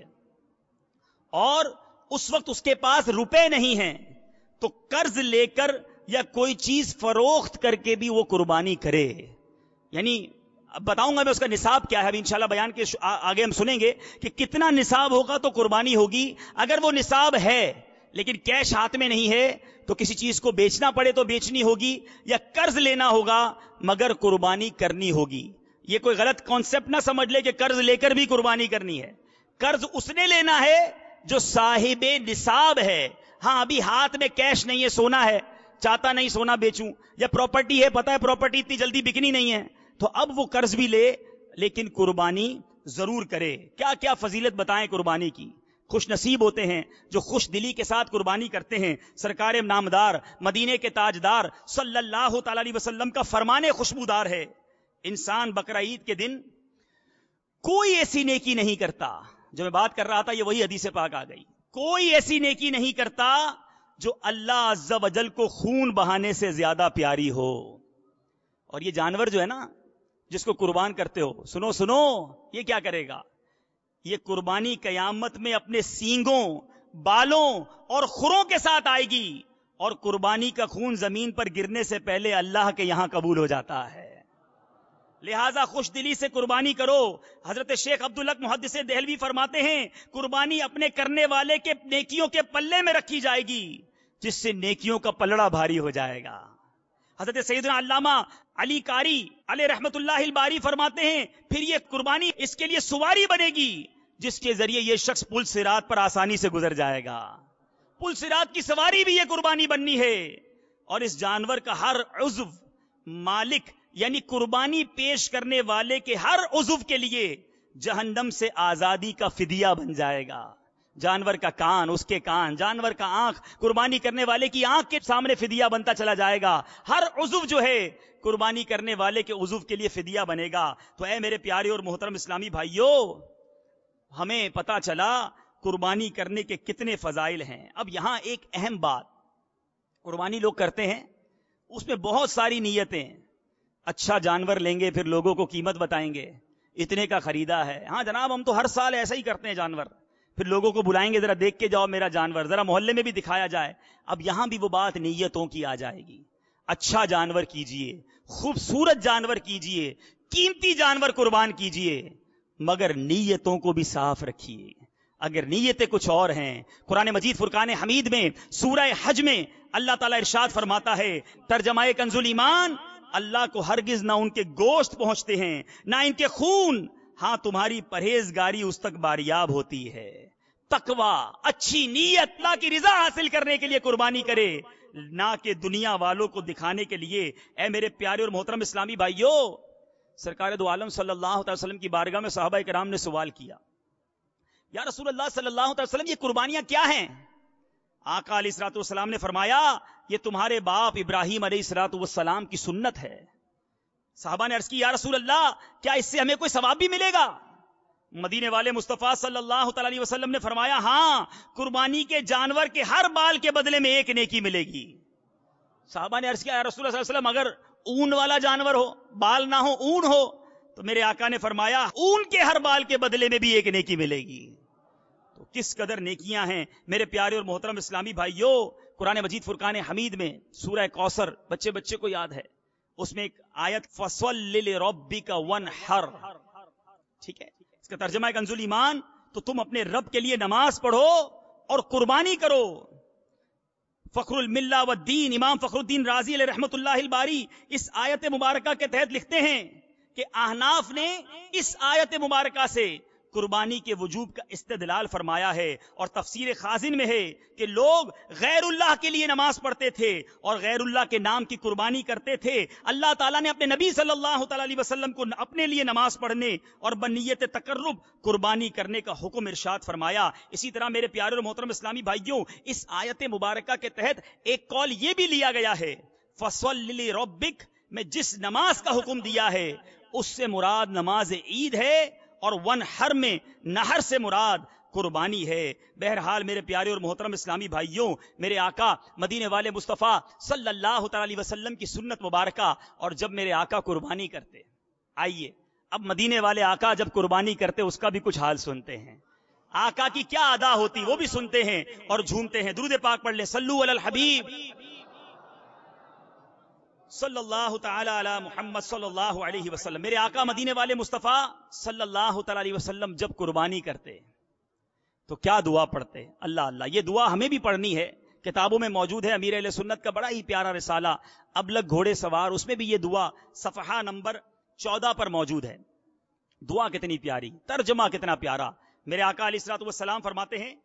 اور اس وقت اس کے پاس روپے نہیں ہیں تو قرض لے کر یا کوئی چیز فروخت کر کے بھی وہ قربانی کرے. یعنی اب بتاؤں گا میں اس کا نصاب کیا ہے، ابھی انشاءاللہ بیان کے آگے ہم سنیں گے کہ کتنا نصاب ہوگا تو قربانی ہوگی. اگر وہ نصاب ہے لیکن کیش ہاتھ میں نہیں ہے تو کسی چیز کو بیچنا پڑے تو بیچنی ہوگی یا قرض لینا ہوگا مگر قربانی کرنی ہوگی. یہ کوئی غلط کانسیپٹ نہ سمجھ لے کہ قرض لے کر بھی قربانی کرنی ہے. قرض اس نے لینا ہے جو صاحب نصاب ہے. ہاں ابھی ہاتھ میں کیش نہیں ہے، سونا ہے، چاہتا نہیں سونا بیچوں، یا پراپرٹی ہے، پتہ ہے پراپرٹی اتنی جلدی بکنی نہیں ہے، تو اب وہ قرض بھی لے لیکن قربانی ضرور کرے. کیا کیا فضیلت بتائیں قربانی کی. خوش نصیب ہوتے ہیں جو خوش دلی کے ساتھ قربانی کرتے ہیں. سرکار نامدار مدینے کے تاجدار صلی اللہ تعالی علیہ وسلم کا فرمان خوشبودار ہے، انسان بقرہ عید کے دن کوئی ایسی نیکی نہیں کرتا. جو میں بات کر رہا تھا یہ وہی حدیث پاک آ گئی. کوئی ایسی نیکی نہیں کرتا جو اللہ عز و جل کو خون بہانے سے زیادہ پیاری ہو. اور یہ جانور جو ہے نا جس کو قربان کرتے ہو، سنو یہ کیا کرے گا؟ یہ قربانی قیامت میں اپنے سینگوں، بالوں اور خروں کے ساتھ آئے گی، اور قربانی کا خون زمین پر گرنے سے پہلے اللہ کے یہاں قبول ہو جاتا ہے. لہذا خوش دلی سے قربانی کرو. حضرت شیخ عبدالحق محدث دہلوی فرماتے ہیں قربانی اپنے کرنے والے کے نیکیوں کے پلے میں رکھی جائے گی جس سے نیکیوں کا پلڑا بھاری ہو جائے گا. حضرت سیدنا علامہ علی قاری علیہ رحمت اللہ الباری فرماتے ہیں پھر یہ قربانی اس کے لیے سواری بنے گی جس کے ذریعے یہ شخص پل صراط پر آسانی سے گزر جائے گا. پل صراط کی سواری بھی یہ قربانی بننی ہے. اور اس جانور کا ہر عضو مالک یعنی قربانی پیش کرنے والے کے ہر عضو کے لیے جہنم سے آزادی کا فدیہ بن جائے گا. جانور کا کان اس کے کان، جانور کا آنکھ قربانی کرنے والے کی آنکھ کے سامنے فدیہ بنتا چلا جائے گا. ہر عضو جو ہے قربانی کرنے والے کے عضو کے لیے فدیہ بنے گا. تو اے میرے پیارے اور محترم اسلامی بھائیوں، ہمیں پتا چلا قربانی کرنے کے کتنے فضائل ہیں. اب یہاں ایک اہم بات، قربانی لوگ کرتے ہیں، اس میں بہت ساری نیتیں. اچھا جانور لیں گے، پھر لوگوں کو قیمت بتائیں گے، اتنے کا خریدا ہے. ہاں جناب، ہم تو ہر سال ایسا ہی کرتے ہیں جانور. پھر لوگوں کو بلائیں گے، ذرا دیکھ کے جاؤ میرا جانور، ذرا محلے میں بھی دکھایا جائے. اب یہاں بھی وہ بات نیتوں کی آ جائے گی. اچھا جانور کیجئے، خوبصورت جانور کیجئے، قیمتی جانور قربان کیجئے، مگر نیتوں کو بھی صاف رکھیے. اگر نیتیں کچھ اور ہیں، قرآن مجید فرقان حمید میں سورہ حج میں اللہ تعالیٰ ارشاد فرماتا ہے، ترجمہ کنز الایمان، اللہ کو ہرگز نہ ان کے گوشت پہنچتے ہیں نہ ان کے خون، ہاں تمہاری پرہیزگاری اس تک باریاب ہوتی ہے. تقوی، اچھی نیت، اللہ کی رضا حاصل کرنے کے لیے قربانی کرے، نہ کہ دنیا والوں کو دکھانے کے لیے. اے میرے پیارے اور محترم اسلامی بھائیوں، سرکار دو عالم صلی اللہ علیہ وسلم کی بارگاہ میں صحابہ کرام نے سوال کیا، یا رسول اللہ صلی اللہ علیہ وسلم، یہ قربانیاں کیا ہیں؟ آقا علیہ الصلوۃ والسلام نے فرمایا، یہ تمہارے باپ ابراہیم علیہ الصلوۃ والسلام کی سنت ہے. صحابہ نے عرض کی، یا رسول اللہ، کیا اس سے ہمیں کوئی ثواب بھی ملے گا؟ مدینے والے مصطفیٰ صلی اللہ تعالی علیہ وسلم نے فرمایا، ہاں، قربانی کے جانور کے ہر بال کے بدلے میں ایک نیکی ملے گی. صحابہ نے عرض کیا، یا رسول اللہ صلی اللہ علیہ وسلم، اگر اون والا جانور ہو، بال نہ ہو، اون ہو؟ تو میرے آقا نے فرمایا، اون کے ہر بال کے بدلے میں بھی ایک نیکی ملے گی. تو کس قدر نیکیاں ہیں میرے پیارے اور محترم اسلامی بھائیوں. قرآن مجید فرقان حمید میں سورہ کوثر، بچے کو یاد ہے، اس میں ایک آیت، فَصَلِّ لِرَبِّكَ وَانْحَرْ، ٹھیک ہے، اس کا ترجمہ ہے کنز الایمان، تو تم اپنے رب کے لیے نماز پڑھو اور قربانی کرو. فخر الملہ والدین امام فخر الدین رازی علیہ رحمت اللہ الباری اس آیت مبارکہ کے تحت لکھتے ہیں کہ احناف نے اس آیت مبارکہ سے قربانی کے وجوب کا استدلال فرمایا ہے، اور تفسیر خازن میں ہے کہ لوگ غیر اللہ کے لیے نماز پڑھتے تھے اور غیر اللہ کے نام کی قربانی کرتے تھے. اللہ تعالیٰ نے اپنے نبی صلی اللہ تعالی علیہ وسلم کو اپنے لیے نماز پڑھنے اور بنیت تقرب قربانی کرنے کا حکم ارشاد فرمایا. اسی طرح میرے پیارے اور محترم اسلامی بھائیوں، اس آیت مبارکہ کے تحت ایک قول یہ بھی لیا گیا ہے، فَصَلِّ لِرَبِّكَ میں جس نماز کا حکم دیا ہے اس سے مراد نماز عید ہے، اور ونحر میں نہر سے مراد قربانی ہے. بہرحال میرے پیارے اور محترم اسلامی بھائیوں، میرے آقا مدینے والے مصطفیٰ صلی اللہ تعالی علیہ وسلم کی سنت مبارکہ، اور جب میرے آقا قربانی کرتے، آئیے اب مدینے والے آقا جب قربانی کرتے اس کا بھی کچھ حال سنتے ہیں. آقا کی کیا ادا ہوتی وہ بھی سنتے ہیں اور جھومتے ہیں. درود پاک پڑھ لیں، صلو علی الحبیب صلی اللہ تعالی علی محمد صلی اللہ علیہ وسلم. میرے آقا مدینے والے مصطفیٰ صلی اللہ تعالی علیہ وسلم جب قربانی کرتے تو کیا دعا پڑھتے؟ اللہ اللہ، یہ دعا ہمیں بھی پڑھنی ہے، کتابوں میں موجود ہے. امیر اہل سنت کا بڑا ہی پیارا رسالہ ابلغ گھوڑے سوار، اس میں بھی یہ دعا صفحہ نمبر 14 پر موجود ہے. دعا کتنی پیاری، ترجمہ کتنا پیارا. میرے آقا علیہ الصلوۃ والسلام فرماتے ہیں،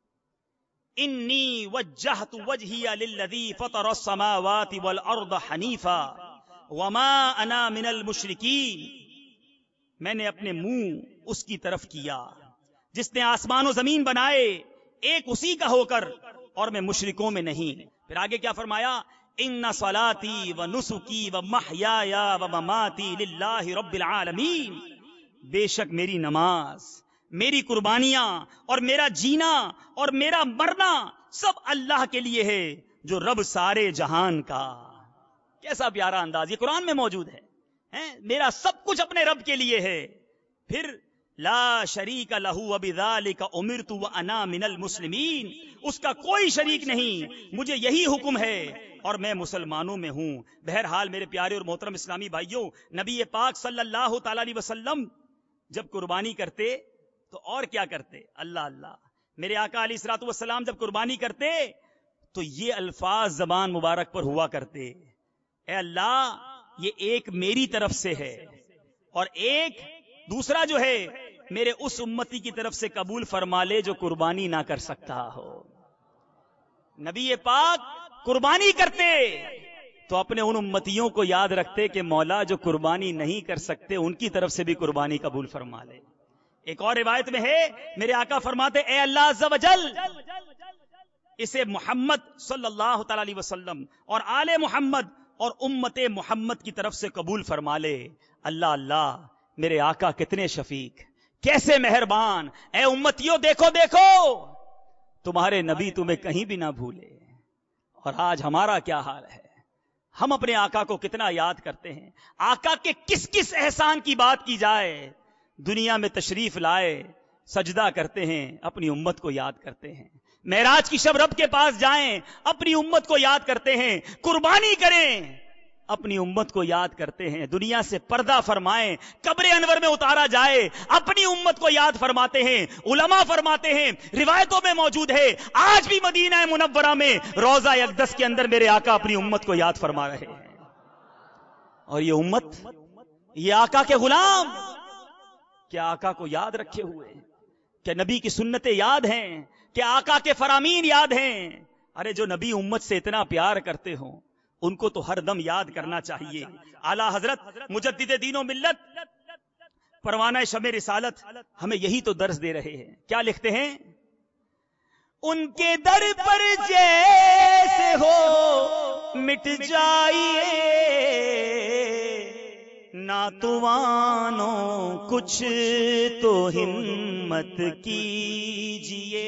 انی وجہت وجہی للذی فطر السماوات والارض حنیفا وما انا من المشرکین، میں نے اپنے منہ اس کی طرف کیا جس نے آسمان و زمین بنائے ایک اسی کا ہو کر، اور میں مشرکوں میں نہیں. پھر آگے کیا فرمایا، ان صلاتی و نسکی و محیای و مماتی للہ رب العالمین، بے شک میری نماز، میری قربانیاں اور میرا جینا اور میرا مرنا سب اللہ کے لیے ہے جو رب سارے جہان کا. کیسا پیارا انداز، یہ قرآن میں موجود ہے. میرا سب کچھ اپنے رب کے لیے ہے. پھر لا شریک لہ وبذالک امرت وانا من المسلمین، اس کا کوئی شریک نہیں، مجھے یہی حکم ہے اور میں مسلمانوں میں ہوں. بہرحال میرے پیارے اور محترم اسلامی بھائیوں، نبی پاک صلی اللہ تعالی علیہ وسلم جب قربانی کرتے تو اور کیا کرتے؟ اللہ اللہ. میرے آقا علیہ الصلوۃ والسلام جب قربانی کرتے تو یہ الفاظ زبان مبارک پر ہوا کرتے، اے اللہ، یہ ایک میری طرف سے ہے اور ایک دوسرا جو ہے میرے اس امتی کی طرف سے قبول فرما لے جو قربانی نہ کر سکتا ہو. نبی پاک قربانی کرتے تو اپنے ان امتیوں کو یاد رکھتے کہ مولا جو قربانی نہیں کر سکتے ان کی طرف سے بھی قربانی قبول فرما لے. ایک اور روایت میں ہے میرے آقا فرماتے اے اللہ عز و جل اسے محمد صلی اللہ تعالی علیہ وسلم اور آل محمد اور امت محمد کی طرف سے قبول فرما لے. اللہ اللہ میرے آقا کتنے شفیق کیسے مہربان. اے امتیوں دیکھو دیکھو تمہارے نبی تمہیں کہیں بھی نہ بھولے. اور آج ہمارا کیا حال ہے, ہم اپنے آقا کو کتنا یاد کرتے ہیں. آقا کے کس کس احسان کی بات کی جائے, دنیا میں تشریف لائے سجدہ کرتے ہیں اپنی امت کو یاد کرتے ہیں. معراج کی شب رب کے پاس جائیں اپنی امت کو یاد کرتے ہیں. قربانی کریں اپنی امت کو یاد کرتے ہیں. دنیا سے پردہ فرمائیں قبر انور میں اتارا جائے اپنی امت کو یاد فرماتے ہیں. علماء فرماتے ہیں روایتوں میں موجود ہے آج بھی مدینہ منورہ میں روضہ اقدس کے اندر میرے آقا اپنی امت کو یاد فرما رہے ہیں. اور یہ امت یہ آقا کے غلام کیا آقا کو یاد رکھے ہوئے ہیں, کیا نبی کی سنتیں یاد ہیں, کیا آقا کے فرامین یاد ہیں. ارے جو نبی امت سے اتنا پیار کرتے ہوں ان کو تو ہر دم یاد کرنا چاہیے. اعلیٰ حضرت مجدد دین و ملت پروانہ شمع رسالت ہمیں یہی تو درس دے رہے ہیں. کیا لکھتے ہیں, ان کے در پر جیسے ہو مٹ جائیے ناتوانو کچھ تو ہمت کیجئے,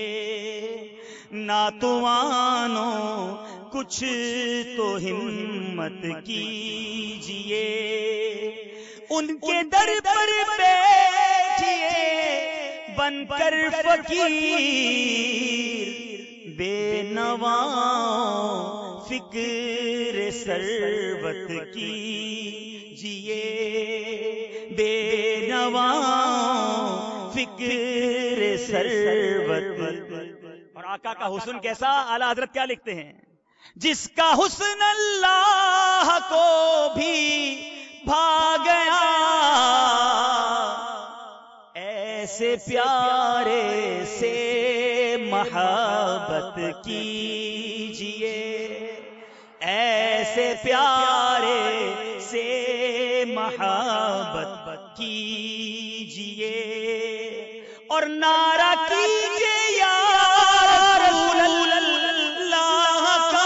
ناتوانو کچھ تو ہمت کیجئے. ان کے در پر بیٹھیے بن کر فقیر بے نواں فکر ثروت کیجئے, بے نواں فکر ثروت. اور آقا کا حسن کیسا, اعلیٰ حضرت کیا لکھتے ہیں, جس کا حسن اللہ کو بھی بھا گیا ایسے پیارے سے محبت کیجئے, ایسے پیارے سے محبت کیجئے. اور نعرہ کیجئے یا رسول اللہ کا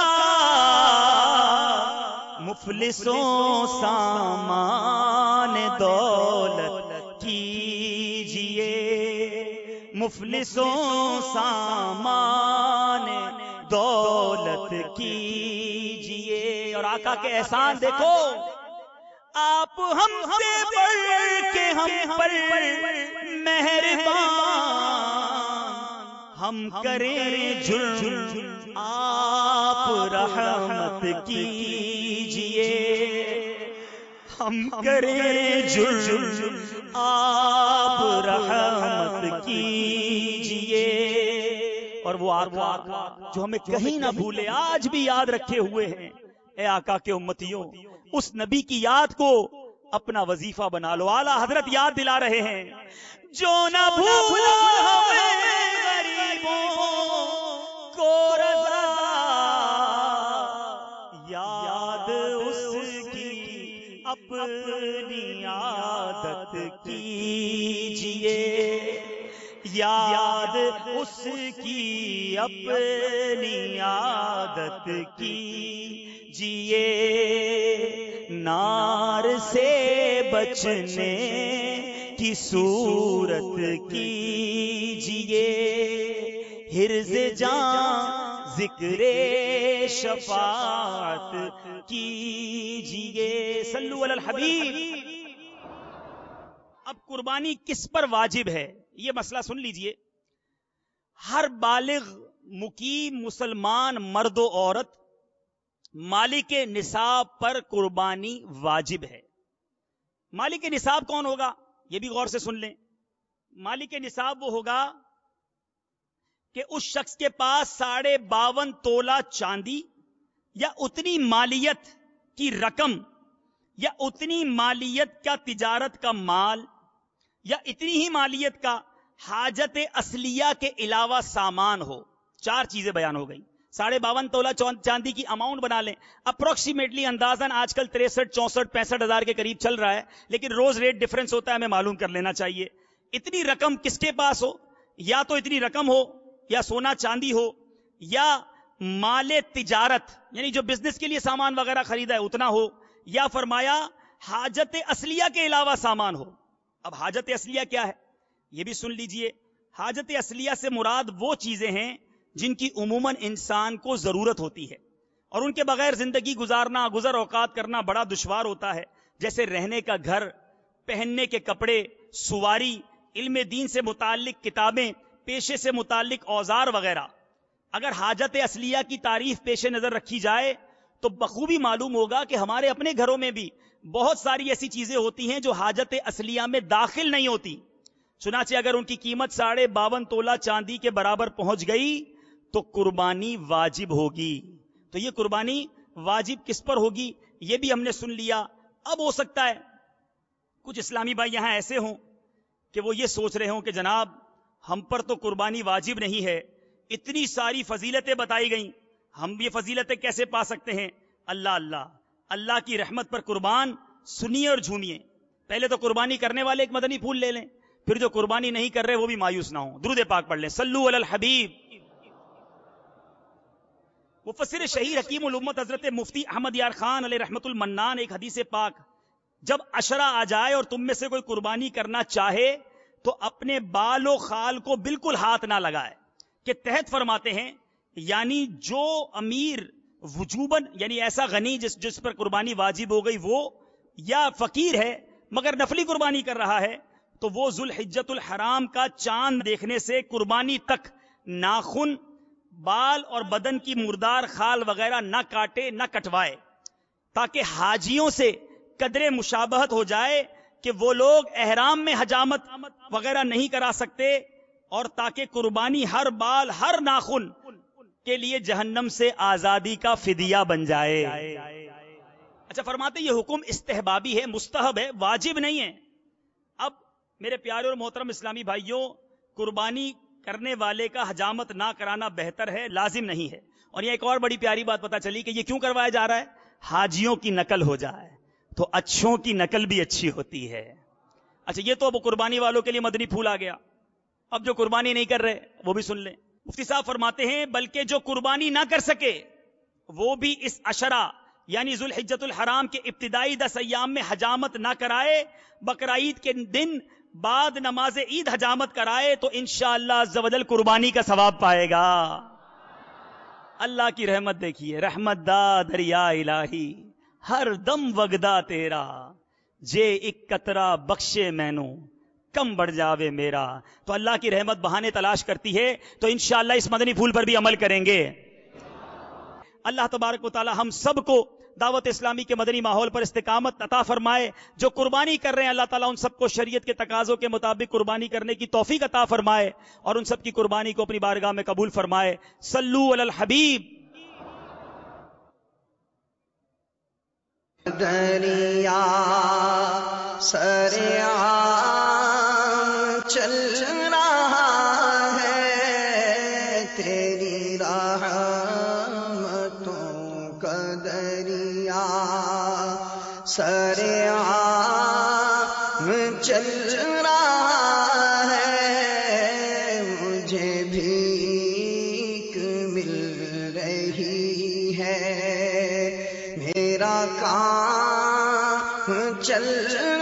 مفلسوں سامان دولت کیجئے, مفلسوں سامان دولت کیجئے. اور آقا کے احسان دیکھو, آپ ہم سے بڑھ کے ہم پر مہربان, ہم کریں جرم آپ رحمت کیجئے, ہم کریں جرم آپ رحمت کیجئے. اور وہ آقا جو ہمیں کہیں نہ بھولے آج بھی یاد رکھے ہوئے ہیں. اے آقا کے امتیوں اس نبی کی یاد کو اپنا وظیفہ بنا لو. اعلیٰ حضرت یاد دلا رہے ہیں, جو نہ بھولا ہمیں غریبوں کو رضا یاد اس کی اپنی عادت کیجئے, یاد اس کی اپنی عادت کیجئے. نار سے بچنے کی صورت کیجئے, حرز جان ذکر شفاعت کیجئے. صلو علی الحبیب. اب قربانی کس پر واجب ہے یہ مسئلہ سن لیجئے. ہر بالغ مقیم مسلمان مرد و عورت مالک نصاب پر قربانی واجب ہے. مالک نصاب کون ہوگا یہ بھی غور سے سن لیں. مالک نصاب وہ ہوگا کہ اس شخص کے پاس 52.5 تولہ چاندی یا اتنی مالیت کی رقم یا اتنی مالیت کا تجارت کا مال یا اتنی ہی مالیت کا حاجت اصلیہ کے علاوہ سامان ہو. 4 چیزیں بیان ہو گئی. 52.5 تولہ چاندی کی اماؤنٹ بنا لیں. اپروکسیمیٹلی اندازاً آج کل 63 64 65 ہزار کے قریب چل رہا ہے, لیکن روز ریٹ ڈفرنس ہوتا ہے, ہمیں معلوم کر لینا چاہیے. اتنی رقم کس کے پاس ہو, یا تو اتنی رقم ہو, یا سونا چاندی ہو, یا مال تجارت یعنی جو بزنس کے لیے سامان وغیرہ خریدا ہے اتنا ہو, یا فرمایا حاجت اصلیہ کے علاوہ سامان ہو. اب حاجت اصلیہ کیا ہے یہ بھی سن لیجئے. حاجت اصلیہ سے مراد وہ چیزیں ہیں جن کی عموماً انسان کو ضرورت ہوتی ہے اور ان کے بغیر زندگی گزارنا, گزر اوقات کرنا بڑا دشوار ہوتا ہے, جیسے رہنے کا گھر, پہننے کے کپڑے, سواری, علم دین سے متعلق کتابیں, پیشے سے متعلق اوزار وغیرہ. اگر حاجت اصلیہ کی تعریف پیش نظر رکھی جائے تو بخوبی معلوم ہوگا کہ ہمارے اپنے گھروں میں بھی بہت ساری ایسی چیزیں ہوتی ہیں جو حاجت اصلیہ میں داخل نہیں ہوتی. چنانچہ اگر ان کی قیمت 52.5 تولہ چاندی کے برابر پہنچ گئی تو قربانی واجب ہوگی. تو یہ قربانی واجب کس پر ہوگی یہ بھی ہم نے سن لیا. اب ہو سکتا ہے کچھ اسلامی بھائی یہاں ایسے ہوں کہ وہ یہ سوچ رہے ہوں کہ جناب ہم پر تو قربانی واجب نہیں ہے, اتنی ساری فضیلتیں بتائی گئیں, ہم یہ فضیلتیں کیسے پا سکتے ہیں؟ اللہ اللہ, اللہ کی رحمت پر قربان سنیے اور جھومیے. پہلے تو قربانی کرنے والے ایک مدنی پھول لے لیں, پھر جو قربانی نہیں کر رہے وہ بھی مایوس نہ ہوں. درود پاک پڑھ لیں, صلو علی الحبیب. مفسر شہیر حکیم الامت حضرت مفتی احمد یار خان علیہ رحمت المنان ایک حدیث پاک, جب عشرہ آ جائے اور تم میں سے کوئی قربانی کرنا چاہے تو اپنے بال و خال کو بالکل ہاتھ نہ لگائے, کہ تحت فرماتے ہیں یعنی جو امیر وجوباً یعنی ایسا غنی جس پر قربانی واجب ہو گئی وہ, یا فقیر ہے مگر نفلی قربانی کر رہا ہے, تو وہ ذوالحجۃ الحرام کا چاند دیکھنے سے قربانی تک ناخن, بال اور بدن کی مردار خال وغیرہ نہ کاٹے نہ کٹوائے, تاکہ حاجیوں سے قدر مشابہت ہو جائے کہ وہ لوگ احرام میں حجامت وغیرہ نہیں کرا سکتے, اور تاکہ قربانی ہر بال ہر ناخن کے لیے جہنم سے آزادی کا فدیہ بن جائے. اچھا فرماتے یہ حکم استحبابی ہے, مستحب ہے, واجب نہیں ہے. اب میرے پیارے اور محترم اسلامی بھائیوں, قربانی کرنے والے کا حجامت نہ کرانا بہتر ہے, لازم نہیں ہے. اور یہ ایک اور بڑی پیاری بات پتہ چلی کہ یہ کیوں کروایا جا رہا ہے, حاجیوں کی نقل ہو جائے تو اچھوں کی نقل بھی اچھی ہوتی ہے. اچھا یہ تو اب قربانی والوں کے لیے مدنی پھول آ گیا. اب جو قربانی نہیں کر رہے وہ بھی سن لیں. مفتی صاحب فرماتے ہیں بلکہ جو قربانی نہ کر سکے وہ بھی اس عشرہ یعنی ذوالحجۃ الحرام کے ابتدائی 10 ایام میں حجامت نہ کرائے, بقرعید کے دن بعد نماز عید حجامت کرائے تو انشاءاللہ عز و جل قربانی کا ثواب پائے گا. اللہ کی رحمت دیکھیے, رحمت دا دریا الہی ہر دم وگدا تیرا, جے ایک قطرہ بخشے مینو کم بڑھ جاوے میرا. تو اللہ کی رحمت بہانے تلاش کرتی ہے, تو انشاءاللہ اس مدنی پھول پر بھی عمل کریں گے. اللہ تبارک و تعالی ہم سب کو دعوت اسلامی کے مدنی ماحول پر استقامت عطا فرمائے. جو قربانی کر رہے ہیں اللہ تعالیٰ ان سب کو شریعت کے تقاضوں کے مطابق قربانی کرنے کی توفیق عطا فرمائے, اور ان سب کی قربانی کو اپنی بارگاہ میں قبول فرمائے. صلو علی الحبیب. دریا سریا چل رہا ہے تیری رحمتوں کا دریا, سریا چل رہا ہے, مجھے بھیک مل رہی ہے, میرا کام چل